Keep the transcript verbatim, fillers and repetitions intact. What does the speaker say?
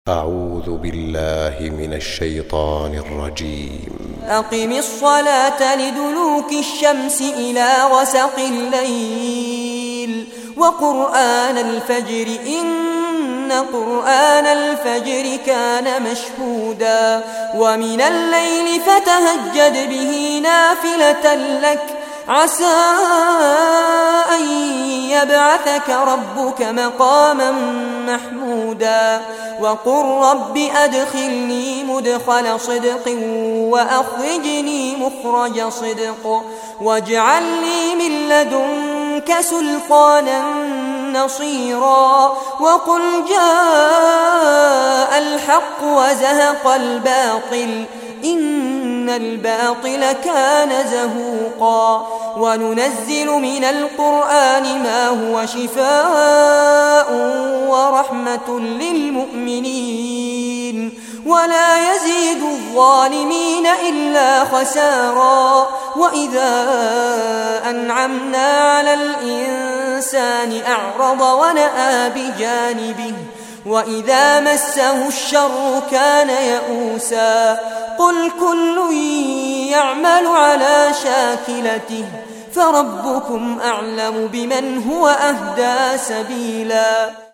أعوذ بالله من الشيطان الرجيم. أقم الصلاة لدلوك الشمس إلى غسق الليل وقرآن الفجر إن قرآن الفجر كان مشهودا ومن الليل فتهجد به نافلة لك عسى أن يبعثك ربك مقاما محمودا وقل رب أدخلني مدخل صدق وأخرجني مخرج صدق واجعل لي من لدنك سلطانا نصيرا وقل جاء الحق وزهق الباطل إن الباطل كان زهوقا وننزل من القرآن ما هو شفاء ورحمة للمؤمنين ولا يزيد الظالمين إلا خسارا وإذا أنعمنا على الإنسان أعرض ونأى بجانبه وإذا مسه الشر كان يئوسا قل كل يعمل على شاكلته فربكم أعلم بمن هو أهدى سبيلا.